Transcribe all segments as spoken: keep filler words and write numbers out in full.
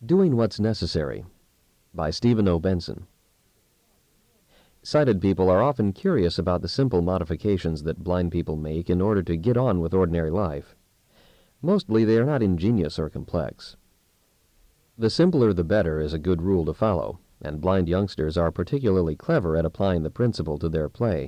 Doing What's Necessary by Stephen O. Benson. Sighted people are often curious about the simple modifications that blind people make in order to get on with ordinary life. Mostly they are not ingenious or complex. The simpler the better is a good rule to follow, and blind youngsters are particularly clever at applying the principle to their play.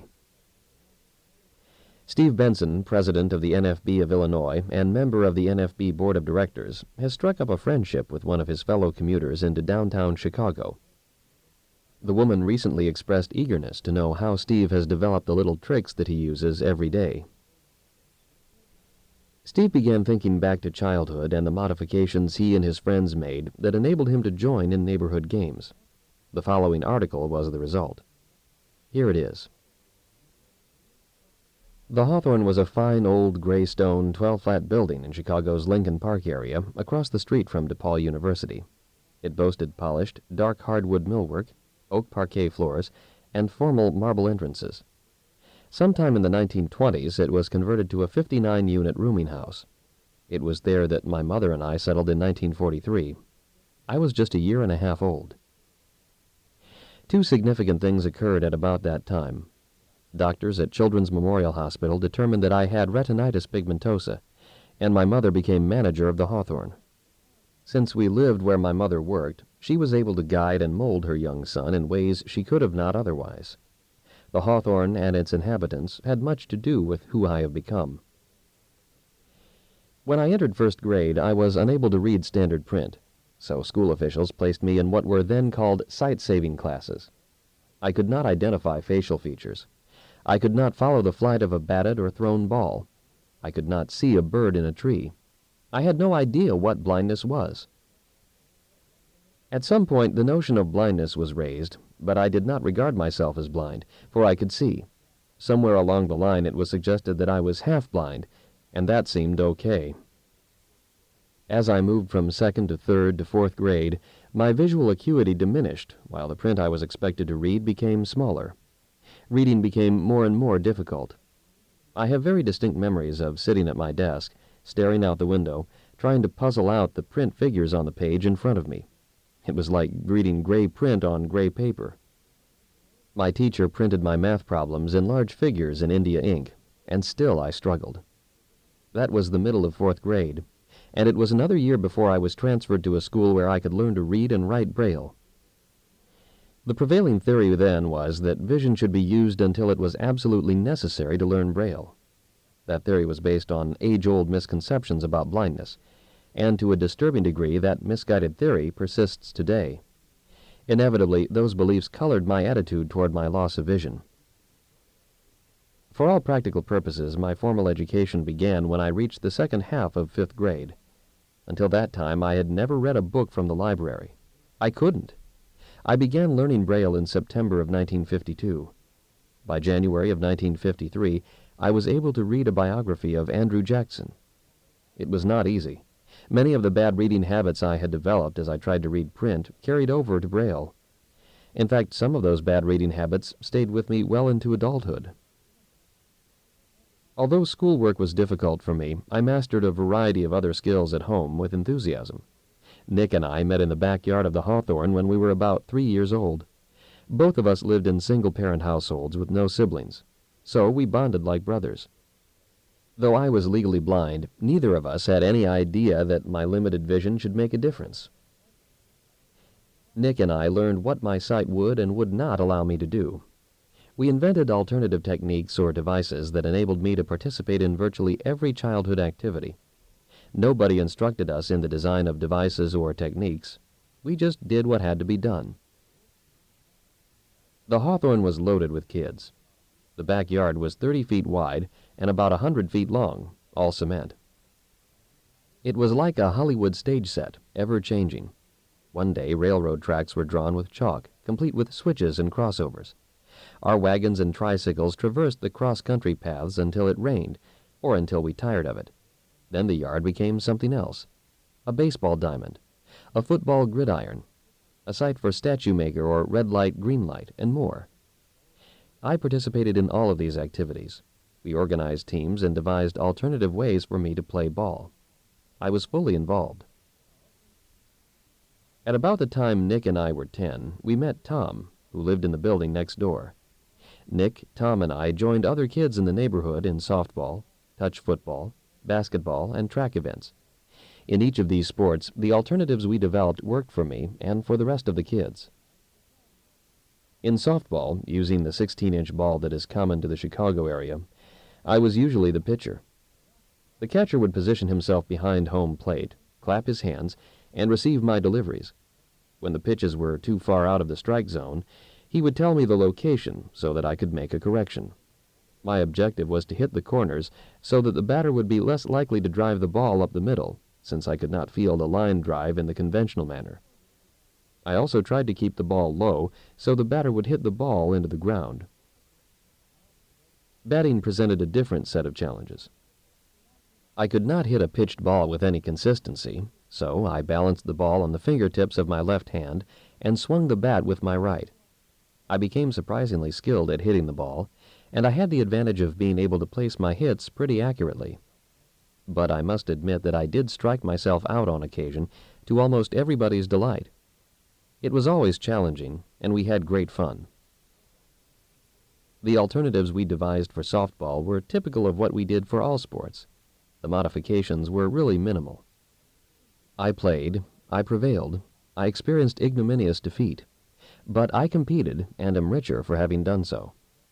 Steve Benson, president of the N F B of Illinois and member of the N F B Board of Directors, has struck up a friendship with one of his fellow commuters into downtown Chicago. The woman recently expressed eagerness to know how Steve has developed the little tricks that he uses every day. Steve began thinking back to childhood and the modifications he and his friends made that enabled him to join in neighborhood games. The following article was the result. Here it is. The Hawthorne was a fine old gray stone twelve-flat building in Chicago's Lincoln Park area across the street from DePaul University. It boasted polished, dark hardwood millwork, oak parquet floors, and formal marble entrances. Sometime in the nineteen twenties, it was converted to a fifty-nine unit rooming house. It was there that my mother and I settled in nineteen forty-three. I was just a year and a half old. Two significant things occurred at about that time. Doctors at Children's Memorial Hospital determined that I had retinitis pigmentosa, and my mother became manager of the Hawthorne. Since we lived where my mother worked, she was able to guide and mold her young son in ways she could have not otherwise. The Hawthorne and its inhabitants had much to do with who I have become. When I entered first grade, I was unable to read standard print, so school officials placed me in what were then called sight-saving classes. I could not identify facial features. I could not follow the flight of a batted or thrown ball. I could not see a bird in a tree. I had no idea what blindness was. At some point, the notion of blindness was raised, but I did not regard myself as blind, for I could see. Somewhere along the line it was suggested that I was half-blind, and that seemed okay. As I moved from second to third to fourth grade, my visual acuity diminished, while the print I was expected to read became smaller. Reading became more and more difficult. I have very distinct memories of sitting at my desk, staring out the window, trying to puzzle out the print figures on the page in front of me. It was like reading gray print on gray paper. My teacher printed my math problems in large figures in India ink, and still I struggled. That was the middle of fourth grade, and it was another year before I was transferred to a school where I could learn to read and write Braille. The prevailing theory then was that vision should be used until it was absolutely necessary to learn Braille. That theory was based on age-old misconceptions about blindness, and to a disturbing degree that misguided theory persists today. Inevitably, those beliefs colored my attitude toward my loss of vision. For all practical purposes, my formal education began when I reached the second half of fifth grade. Until that time, I had never read a book from the library. I couldn't. I began learning Braille in September of nineteen fifty-two. By January of nineteen fifty-three, I was able to read a biography of Andrew Jackson. It was not easy. Many of the bad reading habits I had developed as I tried to read print carried over to Braille. In fact, some of those bad reading habits stayed with me well into adulthood. Although schoolwork was difficult for me, I mastered a variety of other skills at home with enthusiasm. Nick and I met in the backyard of the Hawthorne when we were about three years old. Both of us lived in single-parent households with no siblings, so we bonded like brothers. Though I was legally blind, neither of us had any idea that my limited vision should make a difference. Nick and I learned what my sight would and would not allow me to do. We invented alternative techniques or devices that enabled me to participate in virtually every childhood activity. Nobody instructed us in the design of devices or techniques. We just did what had to be done. The Hawthorne was loaded with kids. The backyard was thirty feet wide and about a hundred feet long, all cement. It was like a Hollywood stage set, ever-changing. One day, railroad tracks were drawn with chalk, complete with switches and crossovers. Our wagons and tricycles traversed the cross-country paths until it rained, or until we tired of it. Then the yard became something else. A baseball diamond, a football gridiron, a site for statue maker or red light, green light, and more. I participated in all of these activities. We organized teams and devised alternative ways for me to play ball. I was fully involved. At about the time Nick and I were ten, we met Tom, who lived in the building next door. Nick, Tom, and I joined other kids in the neighborhood in softball, touch football, basketball, and track events. In each of these sports, the alternatives we developed worked for me and for the rest of the kids. In softball, using the sixteen-inch ball that is common to the Chicago area, I was usually the pitcher. The catcher would position himself behind home plate, clap his hands, and receive my deliveries. When the pitches were too far out of the strike zone, he would tell me the location so that I could make a correction. My objective was to hit the corners so that the batter would be less likely to drive the ball up the middle, since I could not field a line drive in the conventional manner. I also tried to keep the ball low so the batter would hit the ball into the ground. Batting presented a different set of challenges. I could not hit a pitched ball with any consistency, so I balanced the ball on the fingertips of my left hand and swung the bat with my right. I became surprisingly skilled at hitting the ball, and I had the advantage of being able to place my hits pretty accurately. But I must admit that I did strike myself out on occasion, to almost everybody's delight. It was always challenging, and we had great fun. The alternatives we devised for softball were typical of what we did for all sports. The modifications were really minimal. I played, I prevailed, I experienced ignominious defeat, but I competed and am richer for having done so.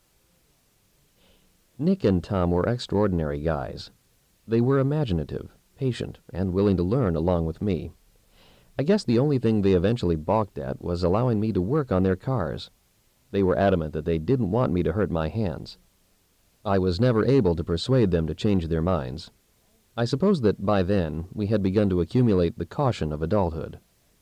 Nick and Tom were extraordinary guys. They were imaginative, patient, and willing to learn along with me. I guess the only thing they eventually balked at was allowing me to work on their cars. They were adamant that they didn't want me to hurt my hands. I was never able to persuade them to change their minds. I suppose that by then we had begun to accumulate the caution of adulthood.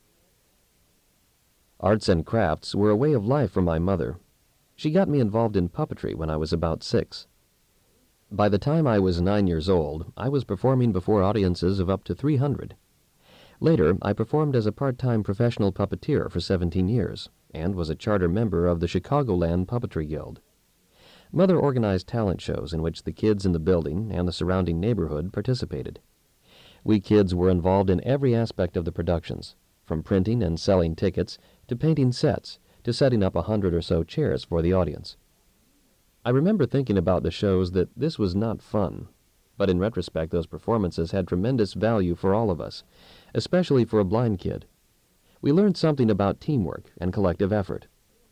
Arts and crafts were a way of life for my mother. She got me involved in puppetry when I was about six. By the time I was nine years old, I was performing before audiences of up to three hundred. Later, I performed as a part-time professional puppeteer for seventeen years, and was a charter member of the Chicagoland Puppetry Guild. Mother organized talent shows in which the kids in the building and the surrounding neighborhood participated. We kids were involved in every aspect of the productions, from printing and selling tickets to painting sets to setting up a hundred or so chairs for the audience. I remember thinking about the shows that this was not fun, but in retrospect those performances had tremendous value for all of us, especially for a blind kid. We learned something about teamwork and collective effort.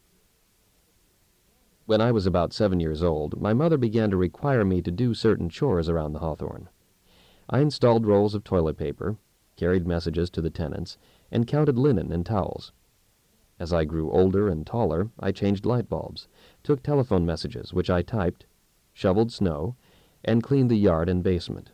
When I was about seven years old, my mother began to require me to do certain chores around the Hawthorne. I installed rolls of toilet paper, carried messages to the tenants, and counted linen and towels. As I grew older and taller, I changed light bulbs, took telephone messages, which I typed, shoveled snow, and cleaned the yard and basement.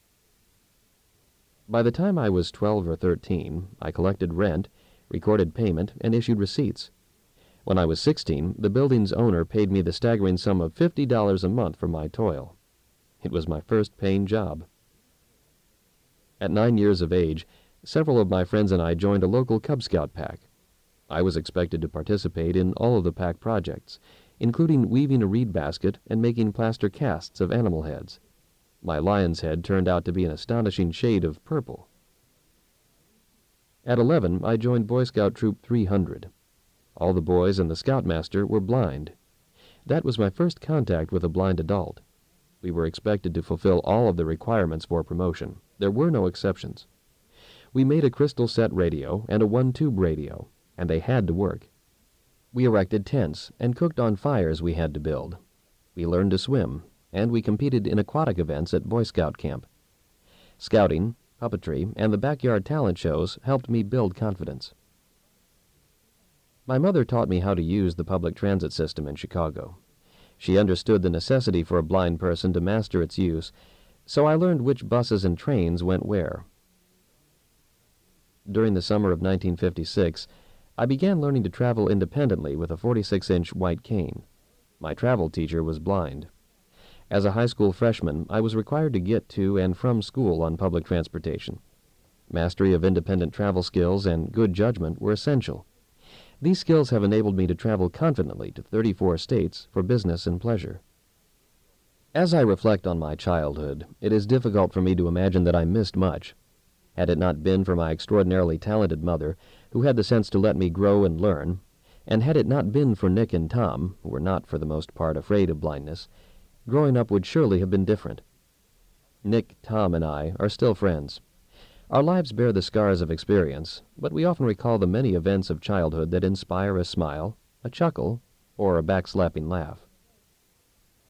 By the time I was twelve or thirteen, I collected rent, recorded payment, and issued receipts. When I was sixteen, the building's owner paid me the staggering sum of fifty dollars a month for my toil. It was my first paying job. At nine years of age, several of my friends and I joined a local Cub Scout pack. I was expected to participate in all of the pack projects, including weaving a reed basket and making plaster casts of animal heads. My lion's head turned out to be an astonishing shade of purple. At eleven, I joined Boy Scout Troop three hundred. All the boys and the scoutmaster were blind. That was my first contact with a blind adult. We were expected to fulfill all of the requirements for promotion. There were no exceptions. We made a crystal set radio and a one-tube radio, and they had to work. We erected tents and cooked on fires we had to build. We learned to swim, and we competed in aquatic events at Boy Scout camp. Scouting, puppetry, and the backyard talent shows helped me build confidence. My mother taught me how to use the public transit system in Chicago. She understood the necessity for a blind person to master its use, so I learned which buses and trains went where. During the summer of nineteen fifty-six, I began learning to travel independently with a forty-six inch white cane. My travel teacher was blind. As a high school freshman, I was required to get to and from school on public transportation. Mastery of independent travel skills and good judgment were essential. These skills have enabled me to travel confidently to thirty-four states for business and pleasure. As I reflect on my childhood, it is difficult for me to imagine that I missed much. Had it not been for my extraordinarily talented mother, who had the sense to let me grow and learn, and had it not been for Nick and Tom, who were not for the most part afraid of blindness, growing up would surely have been different. Nick, Tom, and I are still friends. Our lives bear the scars of experience, but we often recall the many events of childhood that inspire a smile, a chuckle, or a backslapping laugh.